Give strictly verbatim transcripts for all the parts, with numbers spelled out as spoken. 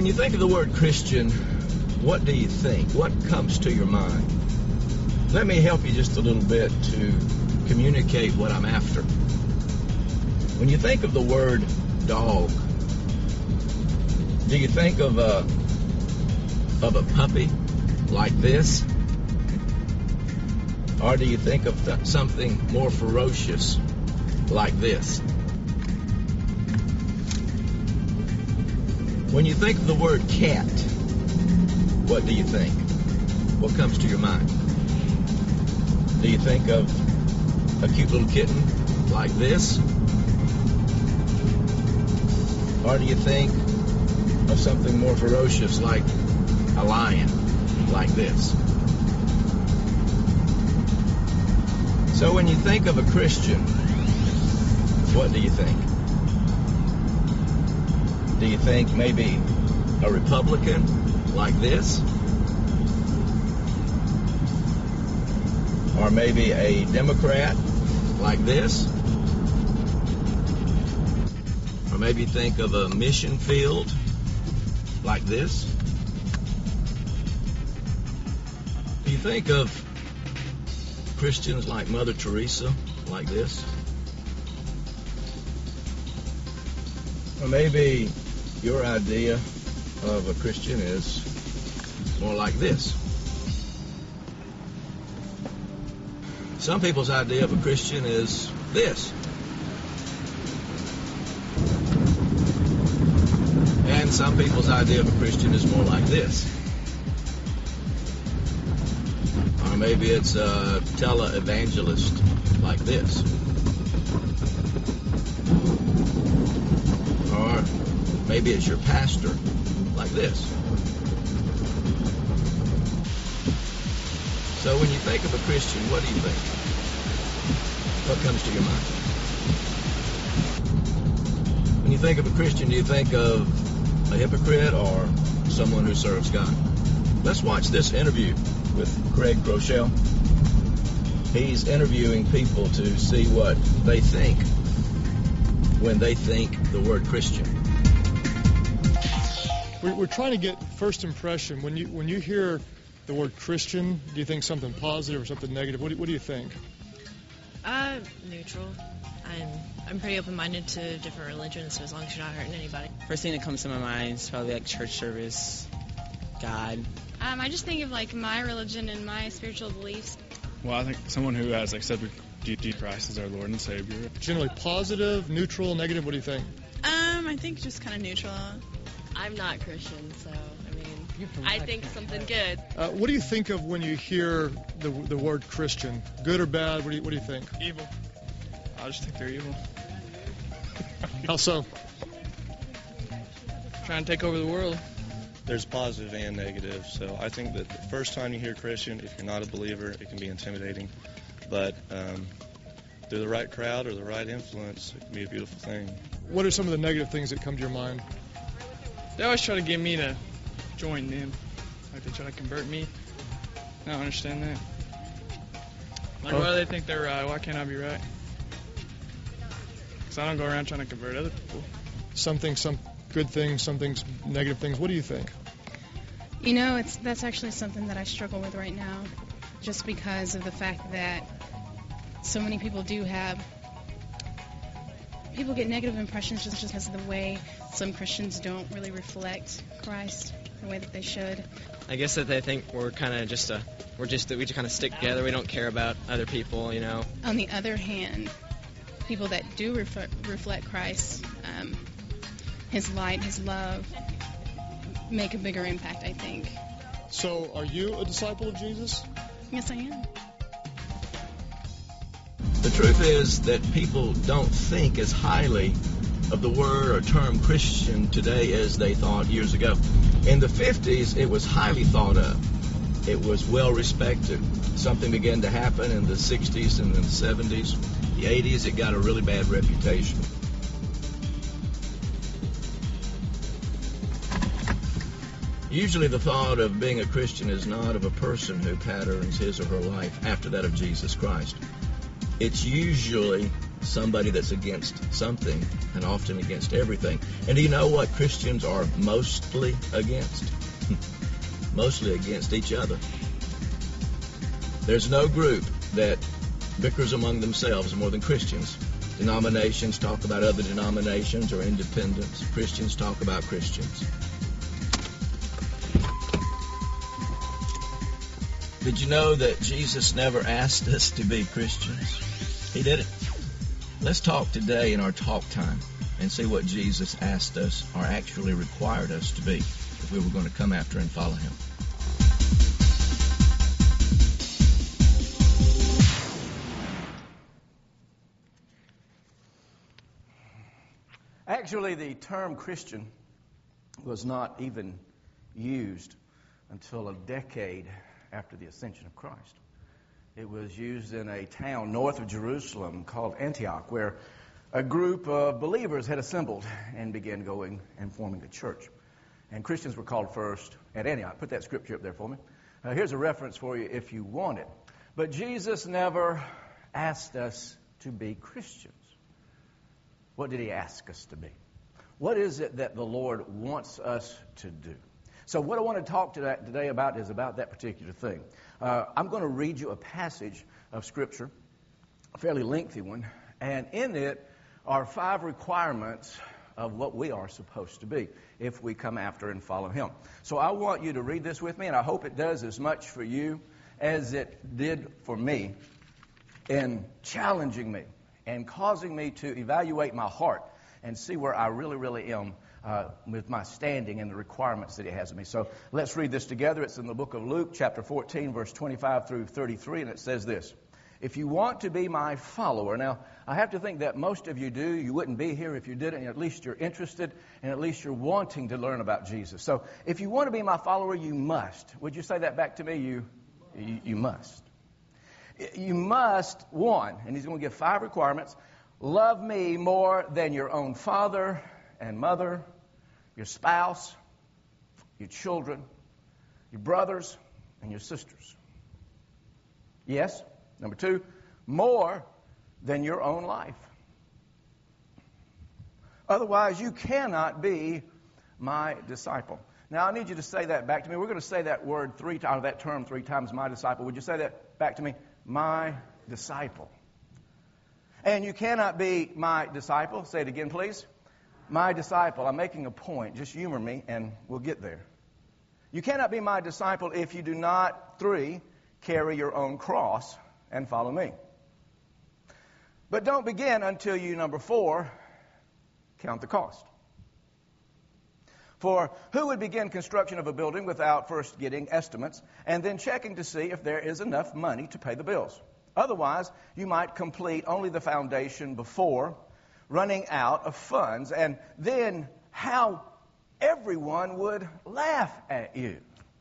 When you think of the word Christian, what do you think? What comes to your mind? Let me help you just a little bit to communicate what I'm after. When you think of the word dog, do you think of a of a puppy like this? Or do you think of th- something more ferocious like this? When you think of the word cat, what do you think? What comes to your mind? Do you think of a cute little kitten like this? Or do you think of something more ferocious like a lion like this? So when you think of a Christian, what do you think? Do you think maybe a Republican like this? Or maybe a Democrat like this? Or maybe think of a mission field like this? Do you think of Christians like Mother Teresa like this? Or maybe your idea of a Christian is more like this. Some people's idea of a Christian is this. And some people's idea of a Christian is more like this. Or maybe it's a tele-evangelist like this. Or maybe it's your pastor like this. So when you think of a Christian, what do you think? What comes to your mind? When you think of a Christian, do you think of a hypocrite or someone who serves God? Let's watch this interview with Craig Groeschel. He's interviewing people to see what they think when they think the word Christian. We're, we're trying to get first impression. When you when you hear the word Christian, do you think something positive or something negative? What do, what do you think? Uh, neutral. I'm I'm pretty open-minded to different religions, so as long as you're not hurting anybody. First thing that comes to my mind is probably like church service, God. Um, I just think of like my religion and my spiritual beliefs. Well, I think someone who has accepted Jesus Christ as our Lord and Savior. Generally positive, neutral, negative. What do you think? Um, I think just kind of neutral. I'm not Christian, so I mean, I think something good. Uh, what do you think of when you hear the the word Christian? Good or bad? What do you what do you think? Evil. I just think they're evil. How so? Trying to take over the world. There's positive and negative, so I think that the first time you hear Christian, if you're not a believer, it can be intimidating. But um, through the right crowd or the right influence, it can be a beautiful thing. What are some of the negative things that come to your mind? They always try to get me to join them. Like they try to convert me. I don't understand that. Like, oh. Why do they think they're right? Why can't I be right? Because I don't go around trying to convert other people. Something, some good things, some things, negative things. What do you think? You know, it's that's actually something that I struggle with right now, just because of the fact that so many people do have, people get negative impressions just because of the way some Christians don't really reflect Christ the way that they should. I guess that they think we're kind of just a, we're just, we just kind of stick together. We don't care about other people, you know. On the other hand, people that do refer, reflect Christ, um, His light, His love, make a bigger impact, I think. So, are you a disciple of Jesus? Yes, I am. The truth is that people don't think as highly of the word or term Christian today as they thought years ago. In the fifties, it was highly thought of. It was well respected. Something began to happen in the sixties and the seventies. The eighties, it got a really bad reputation. Usually the thought of being a Christian is not of a person who patterns his or her life after that of Jesus Christ. It's usually somebody that's against something, and often against everything. And do you know what Christians are mostly against? Mostly against each other. There's no group that bickers among themselves more than Christians. Denominations talk about other denominations or independents. Christians talk about Christians. Did you know that Jesus never asked us to be Christians? He didn't. Let's talk today in our talk time and see what Jesus asked us or actually required us to be if we were going to come after and follow him. Actually, the term Christian was not even used until a decade after the ascension of Christ. It was used in a town north of Jerusalem called Antioch, where a group of believers had assembled and began going and forming a church. And Christians were called first at Antioch. Put that scripture up there for me. Uh, here's a reference for you if you want it. But Jesus never asked us to be Christians. What did he ask us to be? What is it that the Lord wants us to do? So what I want to talk to today about is about that particular thing. Uh, I'm going to read you a passage of Scripture, a fairly lengthy one, and in it are five requirements of what we are supposed to be if we come after and follow him. So I want you to read this with me, and I hope it does as much for you as it did for me in challenging me and causing me to evaluate my heart and see where I really, really am uh, with my standing and the requirements that he has of me. So let's read this together. It's in the book of Luke, chapter fourteen, verse twenty-five through thirty-three, and it says this. If you want to be my follower, now I have to think that most of you do. You wouldn't be here if you didn't. At least you're interested, and at least you're wanting to learn about Jesus. So if you want to be my follower, you must. Would you say that back to me? You, you, you must. You must, one, and he's going to give five requirements, love me more than your own father and mother, your spouse, your children, your brothers, and your sisters. Yes. Number two, more than your own life. Otherwise, you cannot be my disciple. Now, I need you to say that back to me. We're going to say that word three times, that term three times, my disciple. Would you say that back to me? My disciple. And you cannot be my disciple. Say it again, please. My disciple. I'm making a point. Just humor me, and we'll get there. You cannot be my disciple if you do not, three, carry your own cross and follow me. But don't begin until you, number four, count the cost. For who would begin construction of a building without first getting estimates and then checking to see if there is enough money to pay the bills? Otherwise, you might complete only the foundation before running out of funds, and then how everyone would laugh at you.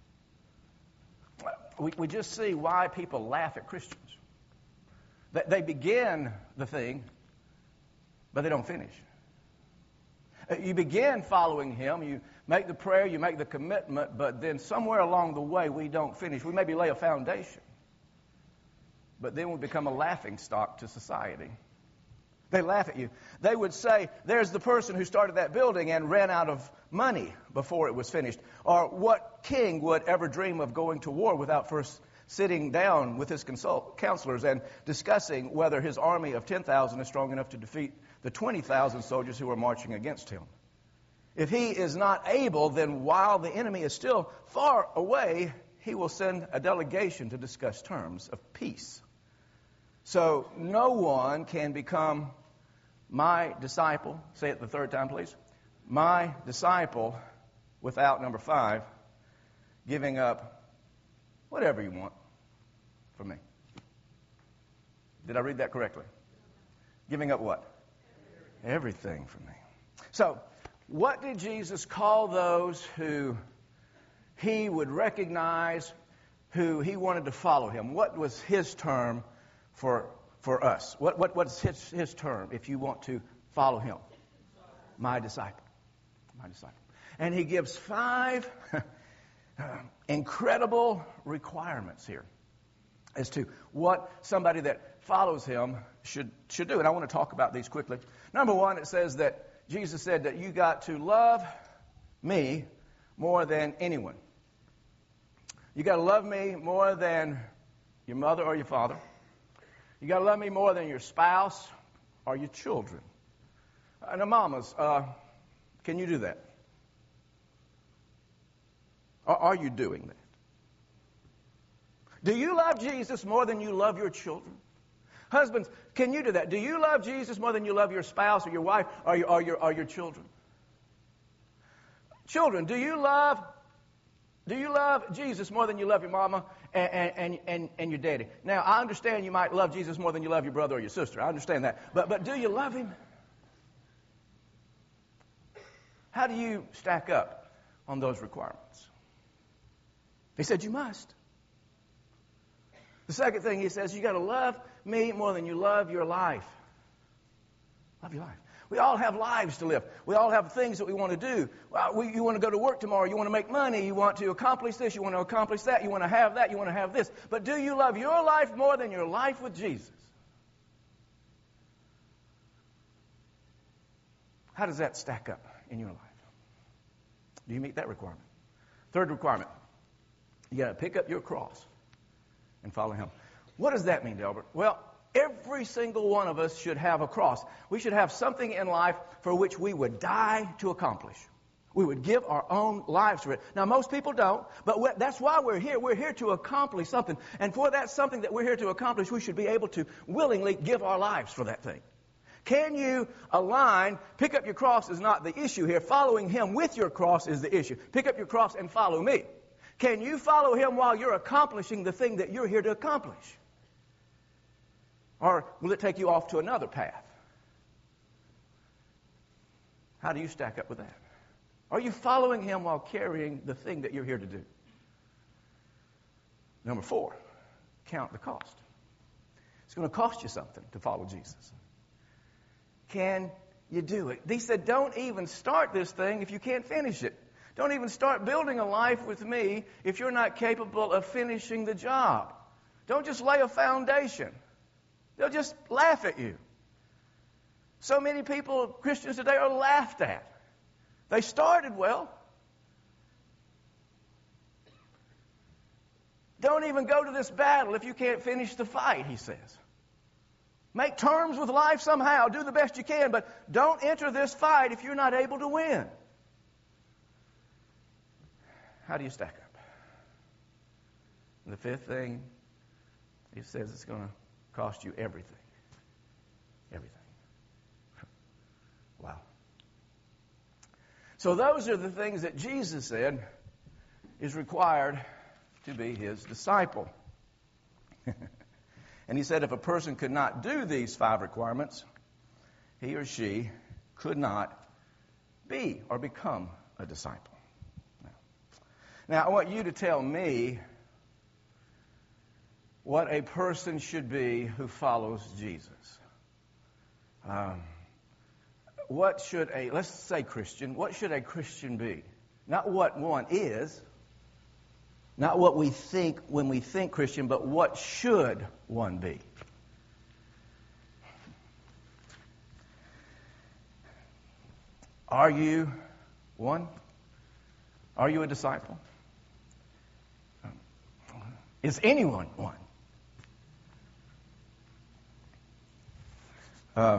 We, we just see why people laugh at Christians. They begin the thing, but they don't finish. You begin following him, you make the prayer, you make the commitment, but then somewhere along the way we don't finish. We maybe lay a foundation, but then we become a laughing stock to society. They laugh at you. They would say, there's the person who started that building and ran out of money before it was finished. Or what king would ever dream of going to war without first sitting down with his consult- counselors and discussing whether his army of ten thousand is strong enough to defeat the twenty thousand soldiers who are marching against him? If he is not able, then while the enemy is still far away, he will send a delegation to discuss terms of peace. So no one can become my disciple. Say it the third time, please. My disciple without, number five, giving up whatever you want from me. Did I read that correctly? Giving up what? Everything from me. So, what did Jesus call those who he would recognize, who he wanted to follow him? What was his term for for us? What what what's his his term if you want to follow him? My disciple. My disciple. And he gives five incredible requirements here. as to what somebody that follows him should should do. And I want to talk about these quickly. Number one, it says that Jesus said that you got to love me more than anyone. You got to love me more than your mother or your father. You got to love me more than your spouse or your children. Uh, now, mamas, uh, can you do that? Or are you doing that? Do you love Jesus more than you love your children? Husbands, can you do that? Do you love Jesus more than you love your spouse or your wife or your, or your, or your children? Children, do you love do you love Jesus more than you love your mama and, and, and, and your daddy? Now, I understand you might love Jesus more than you love your brother or your sister. I understand that. But but do you love him? How do you stack up on those requirements? He said you must. The second thing he says, you got to love me more than you love your life. Love your life. We all have lives to live. We all have things that we want to do. Well, we, you want to go to work tomorrow. You want to make money. You want to accomplish this. You want to accomplish that. You want to have that. You want to have this. But do you love your life more than your life with Jesus? How does that stack up in your life? Do you meet that requirement? Third requirement, you got to pick up your cross and follow him. What does that mean, Delbert? Well, every single one of us should have a cross. We should have something in life for which we would die to accomplish. We would give our own lives for it. Now, most people don't, but that's why we're here. We're here to accomplish something. And for that something that we're here to accomplish, we should be able to willingly give our lives for that thing. Can you align? Pick up your cross is not the issue here. Following him with your cross is the issue. Pick up your cross and follow me. Can you follow him while you're accomplishing the thing that you're here to accomplish? Or will it take you off to another path? How do you stack up with that? Are you following him while carrying the thing that you're here to do? Number four, count the cost. It's going to cost you something to follow Jesus. Can you do it? He said, don't even start this thing if you can't finish it. Don't even start building a life with me if you're not capable of finishing the job. Don't just lay a foundation. They'll just laugh at you. So many people, Christians today, are laughed at. They started well. Don't even go to this battle if you can't finish the fight, he says. Make terms with life somehow. Do the best you can, but don't enter this fight if you're not able to win. How do you stack up? And the fifth thing, he says it's going to cost you everything. Everything. Wow. So those are the things that Jesus said is required to be his disciple. And he said if a person could not do these five requirements, he or she could not be or become a disciple. Now, I want you to tell me what a person should be who follows Jesus. Um, what should a, let's say Christian, what should a Christian be? Not what one is, not what we think when we think Christian, but what should one be? Are you one? Are you a disciple? Is anyone one? Uh,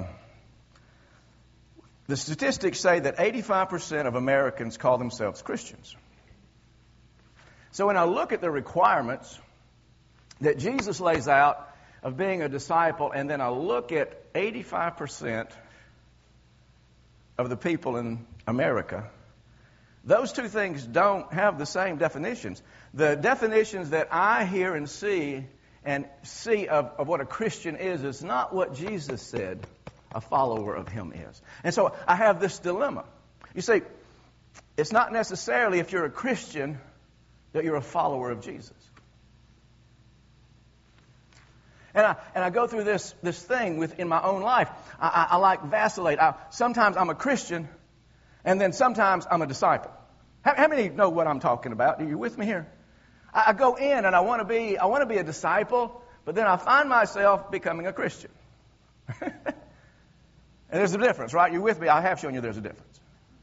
the statistics say that eighty-five percent of Americans call themselves Christians. So when I look at the requirements that Jesus lays out of being a disciple, and then I look at eighty-five percent of the people in America, those two things don't have the same definitions. The definitions that I hear and see and see of, of what a Christian is is not what Jesus said a follower of him is. And so I have this dilemma. You see, it's not necessarily if you're a Christian that you're a follower of Jesus. And I and I go through this this thing with in my own life. I, I, I like vacillate. I, sometimes I'm a Christian, and then sometimes I'm a disciple. How, how many know what I'm talking about? Are you with me here? I, I go in and I want to be I want to be a disciple, but then I find myself becoming a Christian. And there's a difference, right? You're with me. I have shown you there's a difference.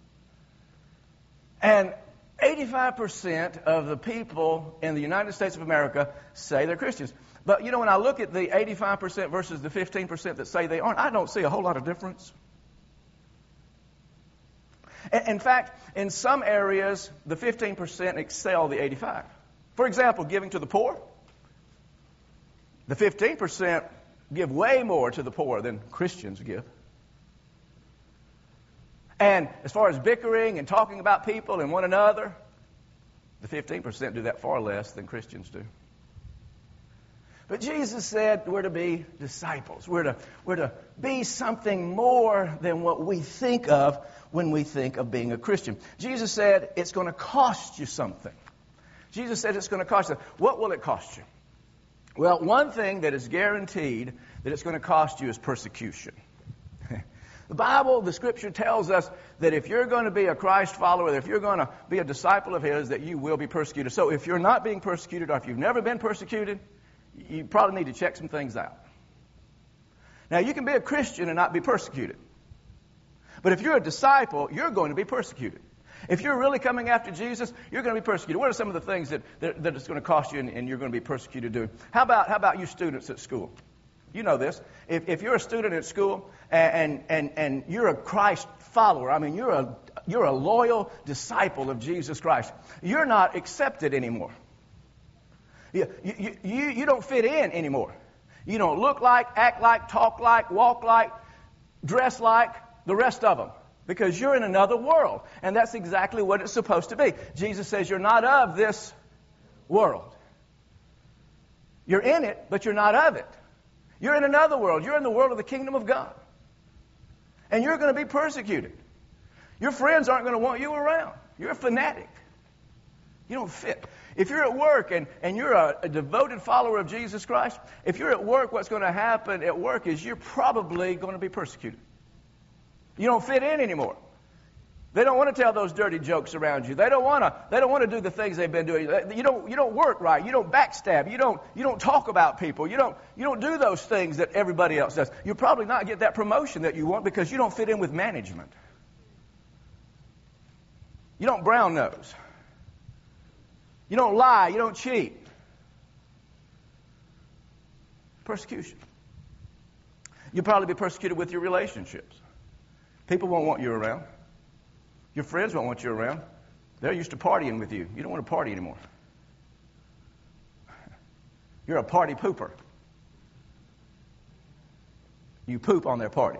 And eighty-five percent of the people in the United States of America say they're Christians. But, you know, when I look at the eighty-five percent versus the fifteen percent that say they aren't, I don't see a whole lot of difference. In fact, in some areas, the fifteen percent excel the eighty-five. For example, giving to the poor. The fifteen percent give way more to the poor than Christians give. And as far as bickering and talking about people and one another, the fifteen percent do that far less than Christians do. But Jesus said we're to be disciples. We're to, we're to be something more than what we think of when we think of being a Christian. Jesus said it's going to cost you something. Jesus said it's going to cost you. What will it cost you? Well, one thing that is guaranteed that it's going to cost you is persecution. The Bible, the Scripture tells us that if you're going to be a Christ follower, that if you're going to be a disciple of His, that you will be persecuted. So if you're not being persecuted, or if you've never been persecuted, you probably need to check some things out. Now, you can be a Christian and not be persecuted. But if you're a disciple, you're going to be persecuted. If you're really coming after Jesus, you're going to be persecuted. What are some of the things that, that, that it's going to cost you and, and you're going to be persecuted doing? How about, how about you students at school? You know this. If, if you're a student at school and, and, and you're a Christ follower, I mean, you're a, you're a loyal disciple of Jesus Christ, you're not accepted anymore. You, you, you, you don't fit in anymore. You don't look like, act like, talk like, walk like, dress like the rest of them. Because you're in another world. And that's exactly what it's supposed to be. Jesus says you're not of this world. You're in it, but you're not of it. You're in another world. You're in the world of the kingdom of God. And you're going to be persecuted. Your friends aren't going to want you around. You're a fanatic. You don't fit. If you're at work and, and you're a, a devoted follower of Jesus Christ, if you're at work, what's going to happen at work is you're probably going to be persecuted. You don't fit in anymore. They don't want to tell those dirty jokes around you. They don't want to. They don't want to do the things they've been doing. You don't. You don't work right. You don't backstab. You don't. You don't talk about people. You don't. You don't do those things that everybody else does. You'll probably not get that promotion that you want because you don't fit in with management. You don't brown nose. You don't lie. You don't cheat. Persecution. You'll probably be persecuted with your relationships. People won't want you around. Your friends won't want you around. They're used to partying with you. You don't want to party anymore. You're a party pooper. You poop on their party.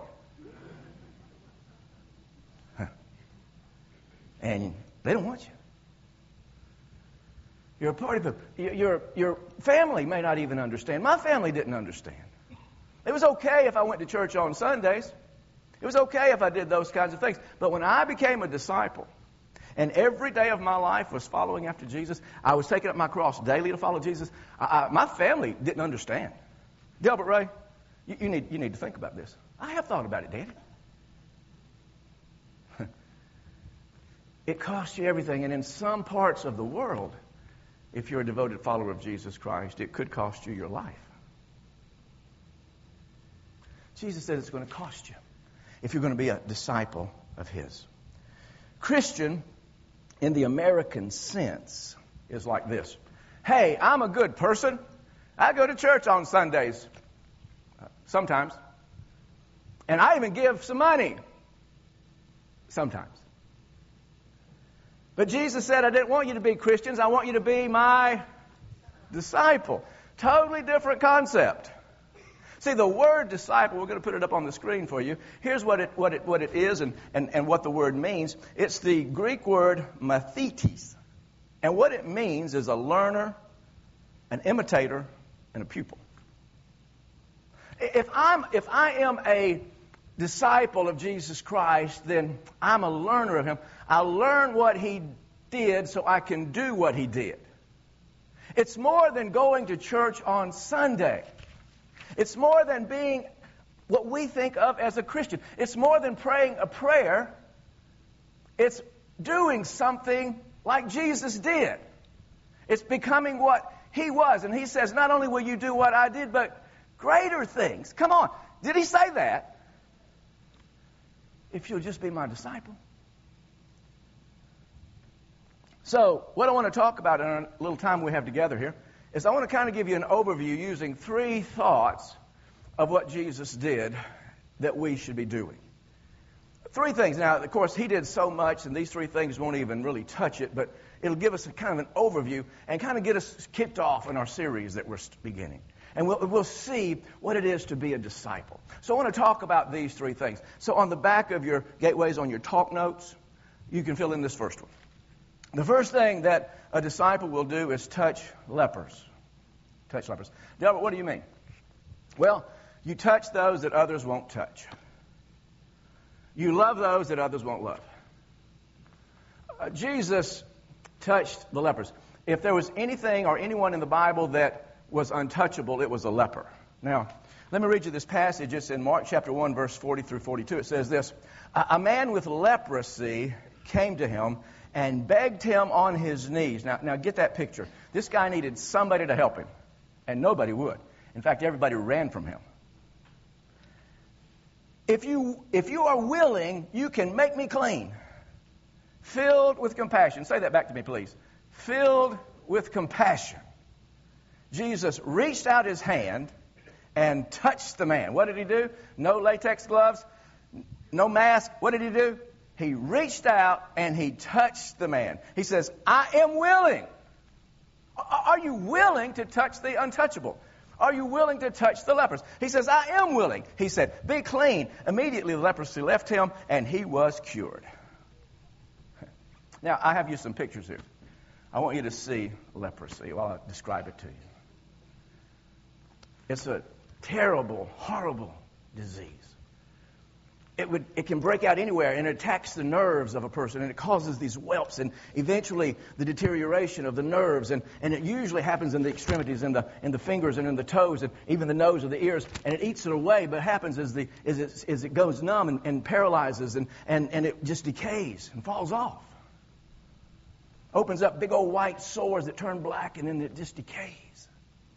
And they don't want you. You're a party pooper. Your, your family may not even understand. My family didn't understand. It was okay if I went to church on Sundays. It was okay if I did those kinds of things. But when I became a disciple, and every day of my life was following after Jesus, I was taking up my cross daily to follow Jesus, I, I, my family didn't understand. Delbert Ray, you, you, need, you need to think about this. I have thought about it, Daddy. It costs you everything. And in some parts of the world, if you're a devoted follower of Jesus Christ, it could cost you your life. Jesus said it's going to cost you if you're going to be a disciple of His. Christian, in the American sense, is like this. Hey, I'm a good person. I go to church on Sundays. Uh, sometimes. And I even give some money. Sometimes. But Jesus said, I didn't want you to be Christians. I want you to be my disciple. Totally different concept. See, the word disciple, we're going to put it up on the screen for you. Here's what it what it what it is and, and, and what the word means. It's the Greek word mathetes. And what it means is a learner, an imitator, and a pupil. If I'm if I am a disciple of Jesus Christ, then I'm a learner of Him. I learn what He did so I can do what He did. It's more than going to church on Sunday. It's more than being what we think of as a Christian. It's more than praying a prayer. It's doing something like Jesus did. It's becoming what He was. And he says, not only will you do what I did, but greater things. Come on. Did he say that? If you'll just be my disciple. So, what I want to talk about in our little time we have together here is I want to kind of give you an overview using three thoughts of what Jesus did that we should be doing. Three things. Now, of course, he did so much, and these three things won't even really touch it, but it'll give us a kind of an overview and kind of get us kicked off in our series that we're beginning. And we'll, we'll see what it is to be a disciple. So I want to talk about these three things. So on the back of your gateways, on your talk notes, you can fill in this first one. The first thing that a disciple will do is touch lepers. Touch lepers. Delbert, what do you mean? Well, you touch those that others won't touch. You love those that others won't love. Uh, Jesus touched the lepers. If there was anything or anyone in the Bible that was untouchable, it was a leper. Now, let me read you this passage. It's in Mark chapter one, verse forty through forty-two. It says this, a, a man with leprosy came to him and begged him on his knees. Now, now get that picture. This guy needed somebody to help him, and nobody would. In fact, everybody ran from him. If you, if you are willing, you can make me clean. Filled with compassion. Say that back to me, please. Filled with compassion. Jesus reached out his hand and touched the man. What did he do? No latex gloves, no mask. What did he do? He reached out and he touched the man. He says, I am willing. Are you willing to touch the untouchable? Are you willing to touch the lepers? He says, I am willing. He said, be clean. Immediately the leprosy left him and he was cured. Now, I have you some pictures here. I want you to see leprosy while I describe it to you. It's a terrible, horrible disease. It would, it can break out anywhere, and it attacks the nerves of a person, and it causes these whelps, and eventually the deterioration of the nerves, and, and it usually happens in the extremities, in the in the fingers and in the toes, and even the nose or the ears, and it eats it away. But what happens is the is it, is it goes numb and, and paralyzes, and, and, and it just decays and falls off. Opens up big old white sores that turn black, and then it just decays.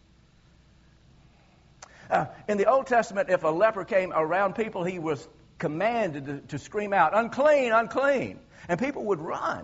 Uh, in the Old Testament, if a leper came around people, he was commanded to, to scream out, unclean, unclean. And people would run.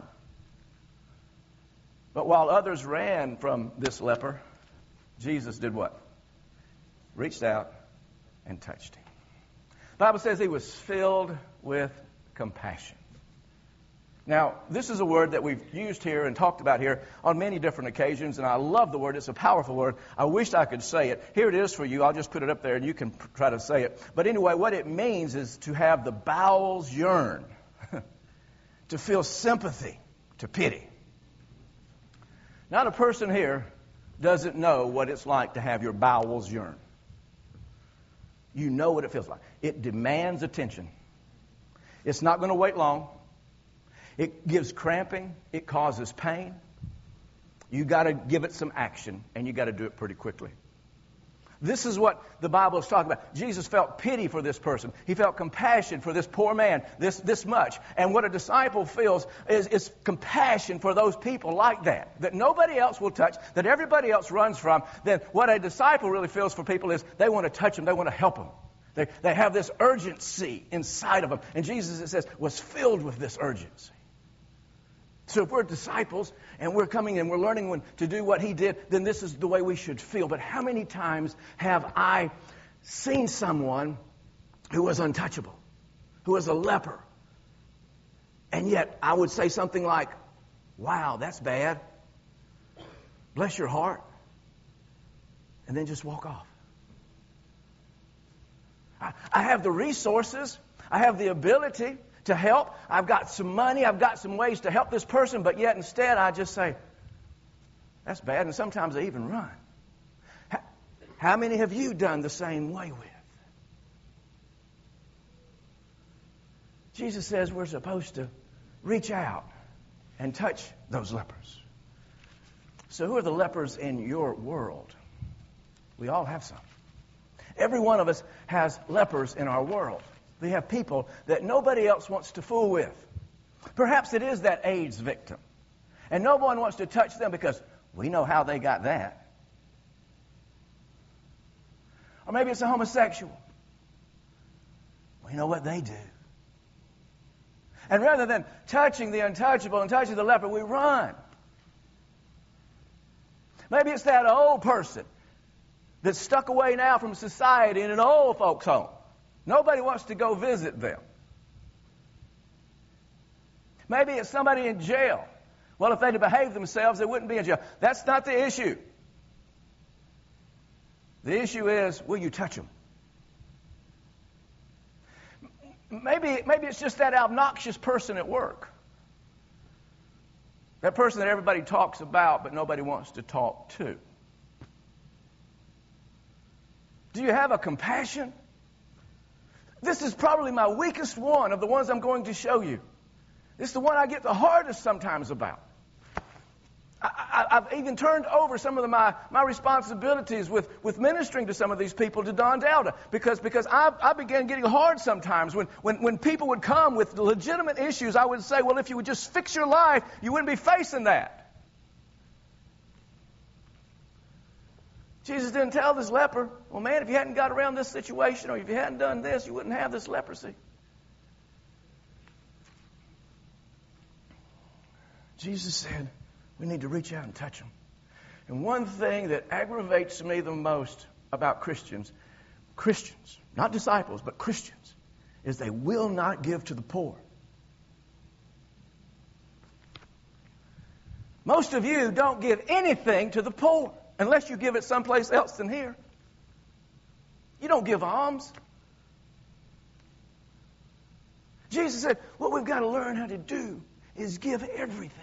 But while others ran from this leper, Jesus did what? Reached out and touched him. The Bible says he was filled with compassion. Now, this is a word that we've used here and talked about here on many different occasions, and I love the word. It's a powerful word. I wish I could say it. Here it is for you. I'll just put it up there, and you can pr- try to say it. But anyway, what it means is to have the bowels yearn, to feel sympathy, to pity. Not a person here doesn't know what it's like to have your bowels yearn. You know what it feels like. It demands attention. It's not going to wait long. It gives cramping. It causes pain. You got to give it some action, and you got to do it pretty quickly. This is what the Bible is talking about. Jesus felt pity for this person. He felt compassion for this poor man, this this much. And what a disciple feels is, is compassion for those people like that, that nobody else will touch, that everybody else runs from. Then what a disciple really feels for people is they want to touch them, they want to help them. They, they have this urgency inside of them. And Jesus, it says, was filled with this urgency. So if we're disciples and we're coming and we're learning when to do what he did, then this is the way we should feel. But how many times have I seen someone who was untouchable, who was a leper, and yet I would say something like, wow, that's bad. Bless your heart. And then just walk off. I, I have the resources. I have the ability to help. I've got some money. I've got some ways to help this person, but yet instead I just say, that's bad, and sometimes I even run. How, how many have you done the same way with? Jesus says we're supposed to reach out and touch those lepers. So who are the lepers in your world? We all have some. Every one of us has lepers in our world. We have people that nobody else wants to fool with. Perhaps it is that AIDS victim. And no one wants to touch them because we know how they got that. Or maybe it's a homosexual. Well, you know what they do? And rather than touching the untouchable and touching the leper, we run. Maybe it's that old person that's stuck away now from society in an old folks' home. Nobody wants to go visit them. Maybe it's somebody in jail. Well, if they'd have behaved themselves, they wouldn't be in jail. That's not the issue. The issue is, will you touch them? Maybe, maybe it's just that obnoxious person at work. That person that everybody talks about, but nobody wants to talk to. Do you have a compassion? This is probably my weakest one of the ones I'm going to show you. This is the one I get the hardest sometimes about. I, I, I've even turned over some of the, my, my responsibilities with, with ministering to some of these people to Don Dowda because, because I, I began getting hard sometimes. When, when, when people would come with legitimate issues, I would say, well, if you would just fix your life, you wouldn't be facing that. Jesus didn't tell this leper, well, man, if you hadn't got around this situation or if you hadn't done this, you wouldn't have this leprosy. Jesus said, we need to reach out and touch them. And one thing that aggravates me the most about Christians, Christians, not disciples, but Christians, is they will not give to the poor. Most of you don't give anything to the poor unless you give it someplace else than here. You don't give alms. Jesus said, what we've got to learn how to do is give everything.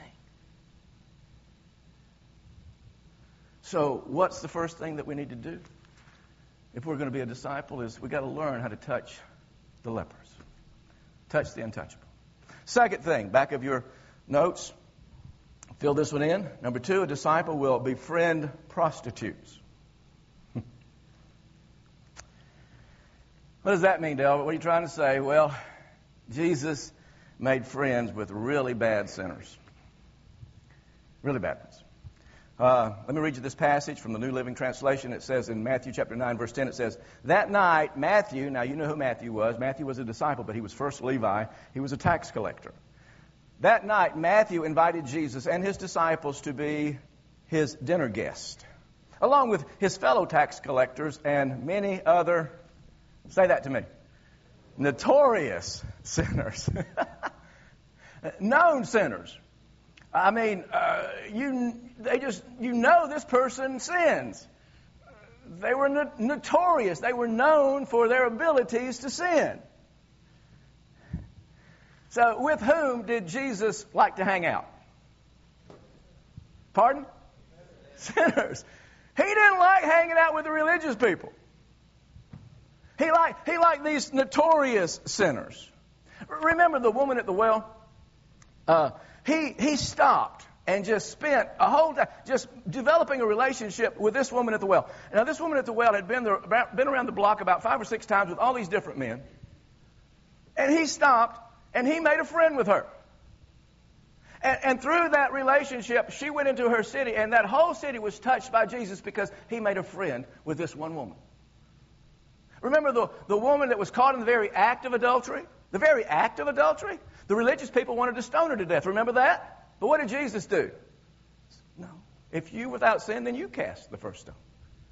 So what's the first thing that we need to do if we're going to be a disciple is we've got to learn how to touch the lepers. Touch the untouchable. Second thing, back of your notes, fill this one in. Number two, a disciple will befriend prostitutes. What does that mean, Dale? What are you trying to say? Well, Jesus made friends with really bad sinners. Really bad ones. Uh, let me read you this passage from the New Living Translation. It says in Matthew chapter nine, verse ten, it says, that night, Matthew, now you know who Matthew was. Matthew was a disciple, but he was first Levi. He was a tax collector. That night, Matthew invited Jesus and his disciples to be his dinner guest, along with his fellow tax collectors and many other, say that to me, notorious sinners. Known sinners. I mean, uh, you they just, you know this person sins. They were no- notorious. They were known for their abilities to sin. So with whom did Jesus like to hang out? Pardon? Sinners. He didn't like hanging out with the religious people. He liked, he liked these notorious sinners. Remember the woman at the well? Uh, he, he stopped and just spent a whole time just developing a relationship with this woman at the well. Now, this woman at the well had been, there, been around the block about five or six times with all these different men. And he stopped and he made a friend with her. And, and through that relationship, she went into her city, and that whole city was touched by Jesus because he made a friend with this one woman. Remember the, the woman that was caught in the very act of adultery? The very act of adultery? The religious people wanted to stone her to death. Remember that? But what did Jesus do? No. If you without sin, then you cast the first stone.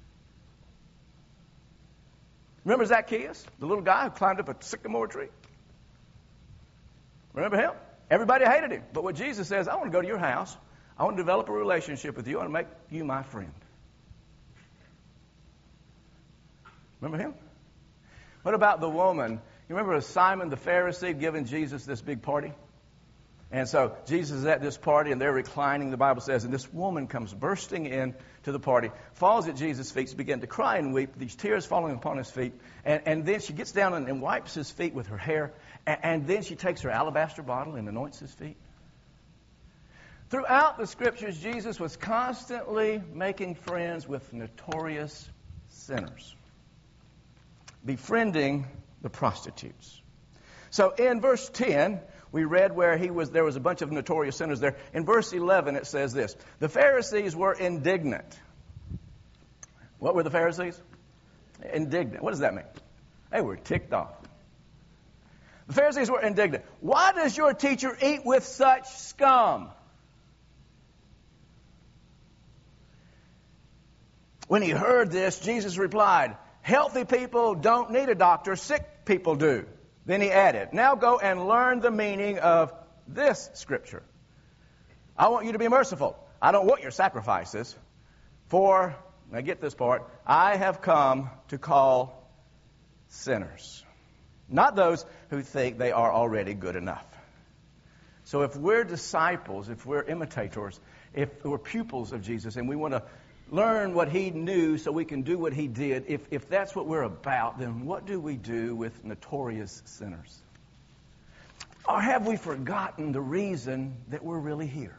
Remember Zacchaeus, the little guy who climbed up a sycamore tree? Remember him? Everybody hated him. But what Jesus says, I want to go to your house. I want to develop a relationship with you. I want to make you my friend. Remember him? What about the woman? You remember Simon the Pharisee giving Jesus this big party? And so Jesus is at this party, and they're reclining, the Bible says, and this woman comes bursting in to the party, falls at Jesus' feet, began to cry and weep, these tears falling upon his feet, and, and then she gets down and, and wipes his feet with her hair, and, and then she takes her alabaster bottle and anoints his feet. Throughout the Scriptures, Jesus was constantly making friends with notorious sinners, befriending the prostitutes. So in verse ten, we read where he was. There was a bunch of notorious sinners there. In verse eleven, it says this: the Pharisees were indignant. What were the Pharisees? Indignant. What does that mean? They were ticked off. The Pharisees were indignant. Why does your teacher eat with such scum? When he heard this, Jesus replied, healthy people don't need a doctor, sick people do. Then he added, now go and learn the meaning of this scripture. I want you to be merciful. I don't want your sacrifices. For, now get this part, I have come to call sinners. Not those who think they are already good enough. So if we're disciples, if we're imitators, if we're pupils of Jesus and we want to learn what he knew so we can do what he did, if, if that's what we're about, then what do we do with notorious sinners? Or have we forgotten the reason that we're really here?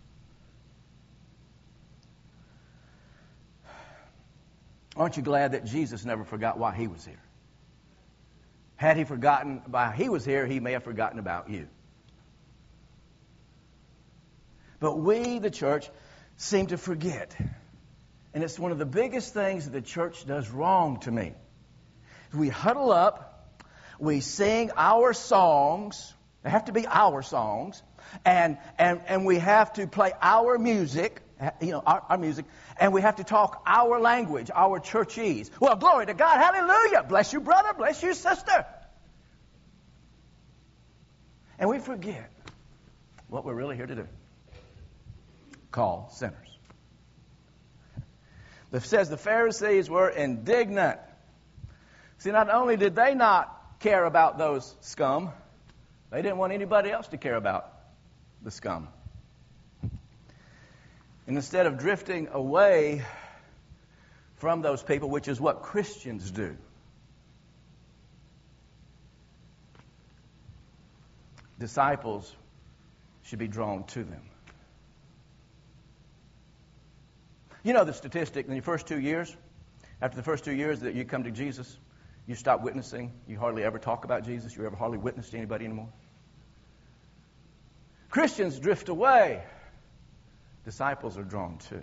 Aren't you glad that Jesus never forgot why he was here? Had he forgotten why he was here, he may have forgotten about you. But we, the church, seem to forget. And it's one of the biggest things that the church does wrong to me. We huddle up, we sing our songs, they have to be our songs, and and, and we have to play our music, you know, our, our music, and we have to talk our language, our churchese. Well, glory to God, hallelujah, bless you, brother, bless you, sister. And we forget what we're really here to do. Call sinners. It says the Pharisees were indignant. See, not only did they not care about those scum, they didn't want anybody else to care about the scum. And instead of drifting away from those people, which is what Christians do, disciples should be drawn to them. You know the statistic, in your first two years, after the first two years that you come to Jesus, you stop witnessing. You hardly ever talk about Jesus. You ever hardly witness to anybody anymore. Christians drift away. Disciples are drawn to.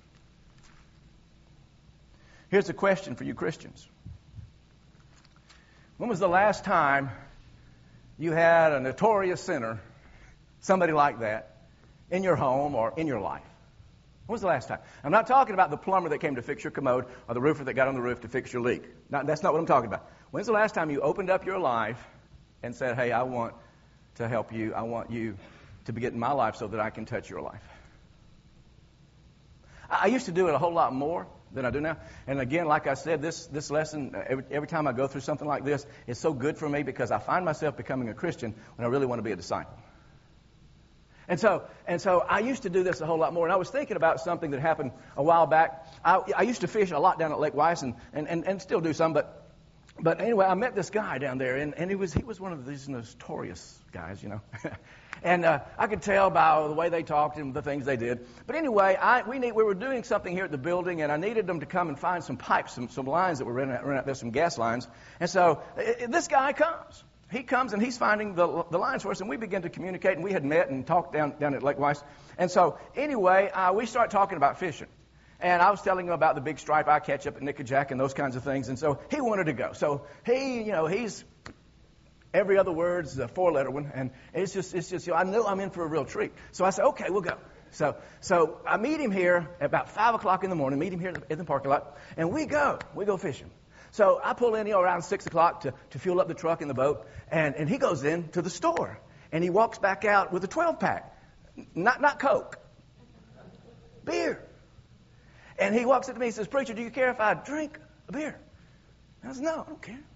Here's a question for you Christians. When was the last time you had a notorious sinner, somebody like that, in your home or in your life? When was the last time? I'm not talking about the plumber that came to fix your commode or the roofer that got on the roof to fix your leak. Not, that's not what I'm talking about. When's the last time you opened up your life and said, hey, I want to help you. I want you to be in my life so that I can touch your life? I, I used to do it a whole lot more than I do now. And again, like I said, this, this lesson, every, every time I go through something like this, is so good for me because I find myself becoming a Christian when I really want to be a disciple. And so, and so I used to do this a whole lot more. And I was thinking about something that happened a while back. I, I used to fish a lot down at Lake Weiss and, and, and, and still do some. But but anyway, I met this guy down there, and, and he was he was one of these notorious guys, you know. and uh, I could tell by the way they talked and the things they did. But anyway, I we need we were doing something here at the building, and I needed them to come and find some pipes, some some lines that were running out, running out there, some gas lines. And so it, this guy comes. He comes and he's finding the the lines for us, and we begin to communicate, and we had met and talked down, down at Lake Weiss. And so, anyway, uh, we start talking about fishing. And I was telling him about the big stripe I catch up at Nickajack and those kinds of things. And so he wanted to go. So he, you know, he's every other word's a four-letter one, and it's just, it's just, you know, I know I'm in for a real treat. So I said, okay, we'll go. So, so I meet him here at about five o'clock in the morning. Meet him here in the parking lot, and we go, we go fishing. So I pull in, you know, around six o'clock to, to fuel up the truck and the boat, and, and he goes in to the store, and he walks back out with a twelve pack, not not Coke, beer. And he walks up to me and says, "Preacher, do you care if I drink a beer?" I said, "No, I don't care."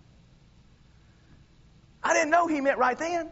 I didn't know he meant right then.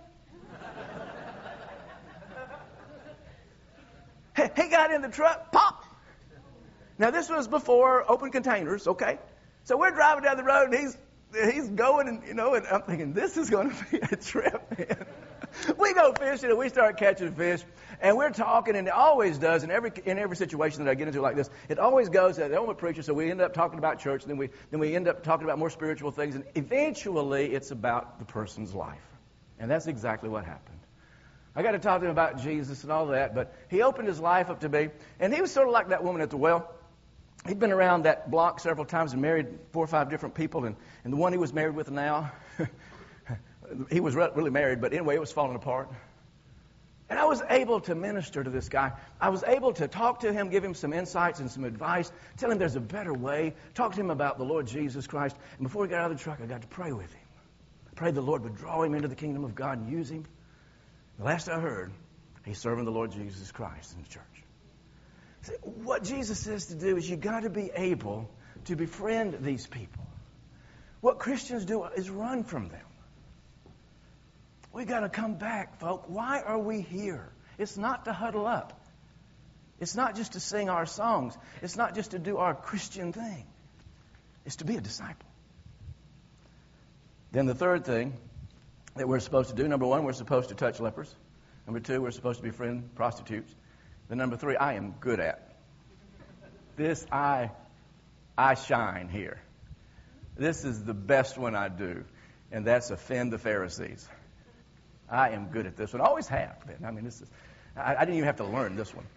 He got in the truck, pop. Now this was before open containers, okay? So we're driving down the road, and he's he's going, and you know, and I'm thinking, this is going to be a trip, man. We go fishing, and we start catching fish, and we're talking, and it always does in every in every situation that I get into like this. It always goes that I'm a preacher, so we end up talking about church, and then we then we end up talking about more spiritual things, and eventually it's about the person's life, and that's exactly what happened. I got to talk to him about Jesus and all that, but he opened his life up to me, and he was sort of like that woman at the well. he'd been around that block several times and married four or five different people. And, and the one he was married with now, he was re- really married, but anyway, it was falling apart. And I was able to minister to this guy. I was able to talk to him, give him some insights and some advice, tell him there's a better way, talk to him about the Lord Jesus Christ. And before he got out of the truck, I got to pray with him. I prayed the Lord would draw him into the kingdom of God and use him. The last I heard, he's serving the Lord Jesus Christ in the church. See, what Jesus says to do is you got to be able to befriend these people. What Christians do is run from them. We got to come back, folk. Why are we here? It's not to huddle up. It's not just to sing our songs. It's not just to do our Christian thing. It's to be a disciple. Then the third thing that we're supposed to do, number one, we're supposed to touch lepers. Number two, we're supposed to befriend prostitutes. Then number three, I am good at. This I, I shine here. This is the best one I do, and that's offend the Pharisees. I am good at this one. I always have been. I mean, this is. I, I didn't even have to learn this one.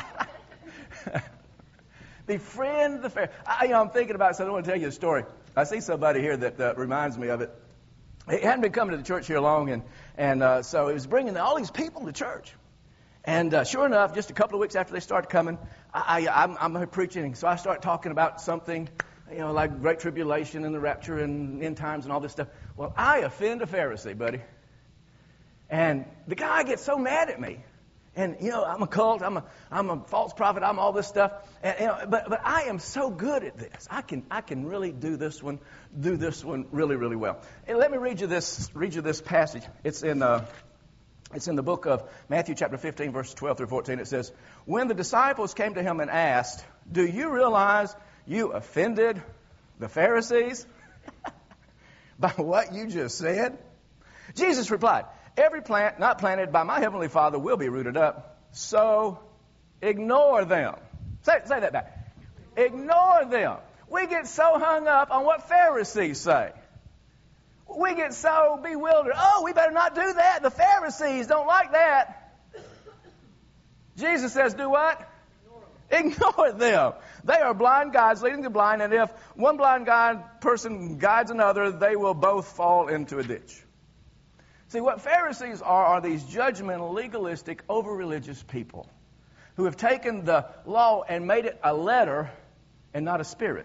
Befriend the Pharisees. I, you know, I'm thinking about it, so I want to tell you a story. I see somebody here that uh, reminds me of it. He hadn't been coming to the church here long, and and uh, so he was bringing all these people to church. And uh, sure enough, just a couple of weeks after they started coming, I, I, I'm, I'm preaching, so I start talking about something, you know, like Great Tribulation and the rapture and end times and all this stuff. Well, I offend a Pharisee, buddy. And the guy gets so mad at me. And, you know, I'm a cult, I'm a, I'm a false prophet, I'm all this stuff. And, you know, but, but I am so good at this. I can, I can really do this one, do this one really, really well. And let me read you this, read you this passage. It's in, uh, it's in the book of Matthew chapter fifteen, verses twelve through fourteen. It says, when the disciples came to him and asked, do you realize you offended the Pharisees by what you just said? Jesus replied, every plant not planted by my heavenly Father will be rooted up. So ignore them. Say, say that back. Ignore them. We get so hung up on what Pharisees say. We get so bewildered. Oh, we better not do that. The Pharisees don't like that. Jesus says, do what? Ignore them. They are blind guides leading the blind, and if one blind guide person guides another, they will both fall into a ditch. See, what Pharisees are are these judgmental, legalistic, over-religious people who have taken the law and made it a letter and not a spirit.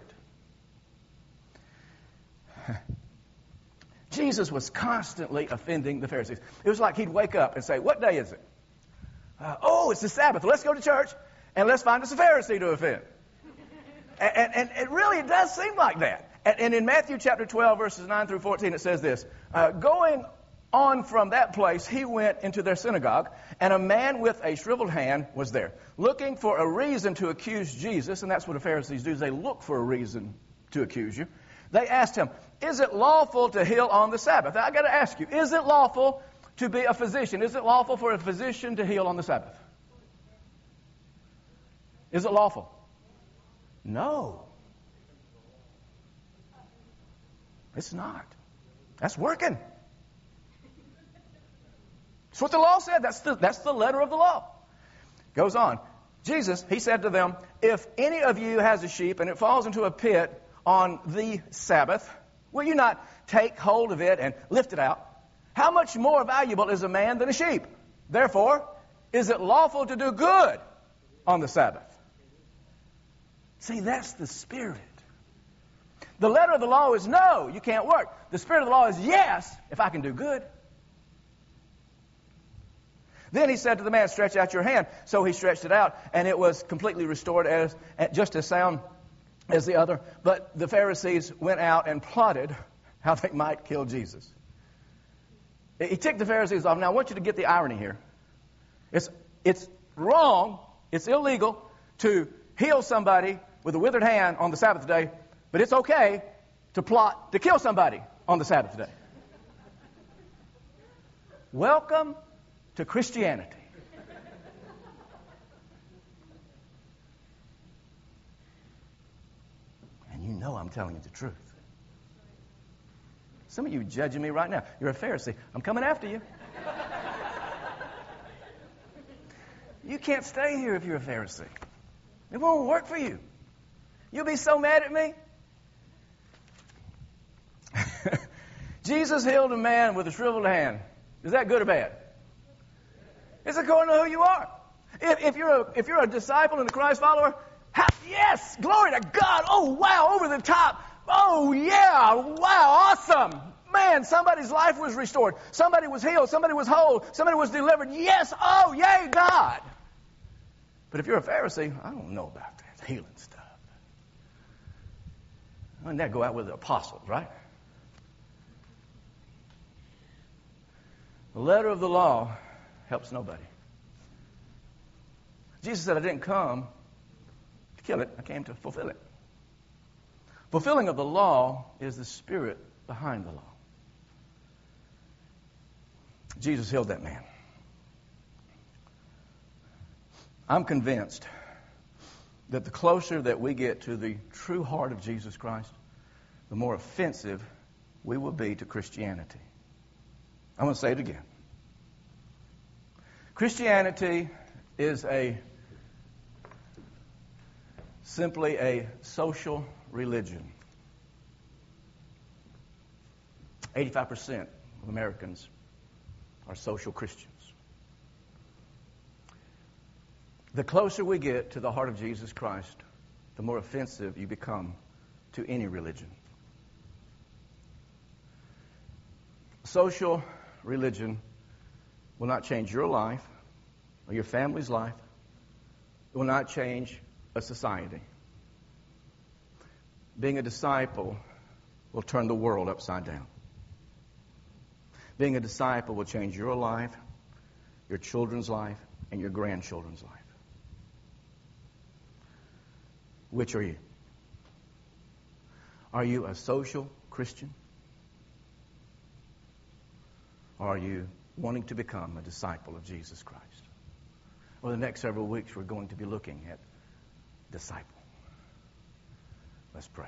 Jesus was constantly offending the Pharisees. It was like he'd wake up and say, what day is it? Uh, oh, it's the Sabbath. Let's go to church and let's find us a Pharisee to offend. And, and, and it really does seem like that. And, and in Matthew chapter twelve, verses nine through fourteen, it says this, uh, going on from that place, he went into their synagogue, and a man with a shriveled hand was there, looking for a reason to accuse Jesus, and that's what the Pharisees do, is they look for a reason to accuse you. They asked him, is it lawful to heal on the Sabbath? Now, I got to ask you, is it lawful to be a physician? Is it lawful for a physician to heal on the Sabbath? Is it lawful? No. It's not. That's working. That's what the law said. That's the, that's the letter of the law. Goes on. Jesus, he said to them, if any of you has a sheep and it falls into a pit on the Sabbath, will you not take hold of it and lift it out? How much more valuable is a man than a sheep? Therefore, is it lawful to do good on the Sabbath? See, that's the spirit. The letter of the law is no, you can't work. The spirit of the law is yes, if I can do good. Then he said to the man, stretch out your hand. So he stretched it out, and it was completely restored, as just as sound as the other. But the Pharisees went out and plotted how they might kill Jesus. He ticked the Pharisees off. Now, I want you to get the irony here. It's, it's wrong, it's illegal to heal somebody with a withered hand on the Sabbath day, but it's okay to plot to kill somebody on the Sabbath day. Welcome to Christianity. And you know I'm telling you the truth. Some of you are judging me right now. You're a Pharisee. I'm coming after you. You can't stay here if you're a Pharisee. It won't work for you. You'll be so mad at me? Jesus healed a man with a shriveled hand. Is that good or bad? It's according to who you are. If, if you're a, if you're a disciple and a Christ follower, ha, yes, glory to God. Oh, wow, over the top. Oh, yeah, wow, awesome. Man, somebody's life was restored. Somebody was healed. Somebody was whole. Somebody was delivered. Yes, oh, yay, God. But if you're a Pharisee, I don't know about that healing stuff. Wouldn't that go out with the apostles, right? The letter of the law helps nobody. Jesus said, I didn't come to kill it. I came to fulfill it. Fulfilling of the law is the spirit behind the law. Jesus healed that man. I'm convinced that the closer that we get to the true heart of Jesus Christ, the more offensive we will be to Christianity. I'm going to say it again. Christianity is a simply a social religion. eighty-five percent of Americans are social Christians. The closer we get to the heart of Jesus Christ, the more offensive you become to any religion. Social religion will not change your life or your family's life. It will not change a society. Being a disciple will turn the world upside down. Being a disciple will change your life, your children's life, and your grandchildren's life. Which are you? Are you a social Christian? Or are you wanting to become a disciple of Jesus Christ? Over the next several weeks, we're going to be looking at disciple. Let's pray.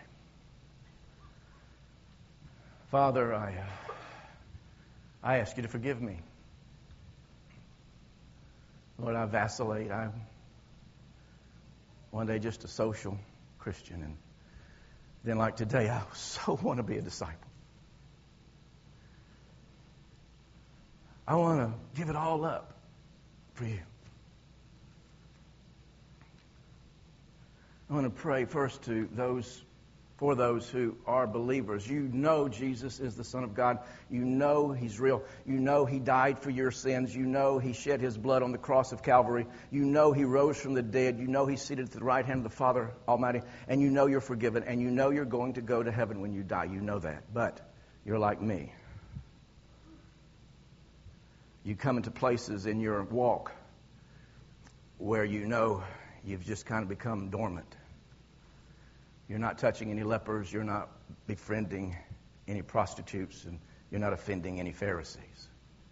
Father, I, uh, I ask you to forgive me. Lord, I vacillate. I'm one day just a social Christian, and then like today, I so want to be a disciple. I want to give it all up for you. I want to pray first to those, for those who are believers. You know Jesus is the Son of God. You know He's real. You know He died for your sins. You know He shed His blood on the cross of Calvary. You know He rose from the dead. You know He's seated at the right hand of the Father Almighty. And you know you're forgiven. And you know you're going to go to heaven when you die. You know that. But you're like me. You come into places in your walk where you know you've just kind of become dormant. You're not touching any lepers. You're not befriending any prostitutes. And you're not offending any Pharisees.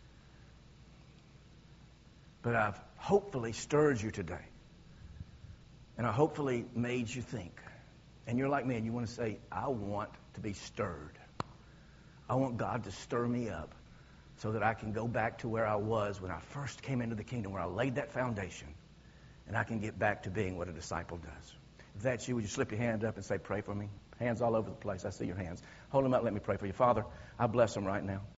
But I've hopefully stirred you today. And I hopefully made you think. And you're like me and you want to say, I want to be stirred. I want God to stir me up so that I can go back to where I was when I first came into the kingdom, where I laid that foundation. And I can get back to being what a disciple does. If that's you, would you slip your hand up and say, pray for me? Hands all over the place. I see your hands. Hold them up. Let me pray for you. Father, I bless them right now.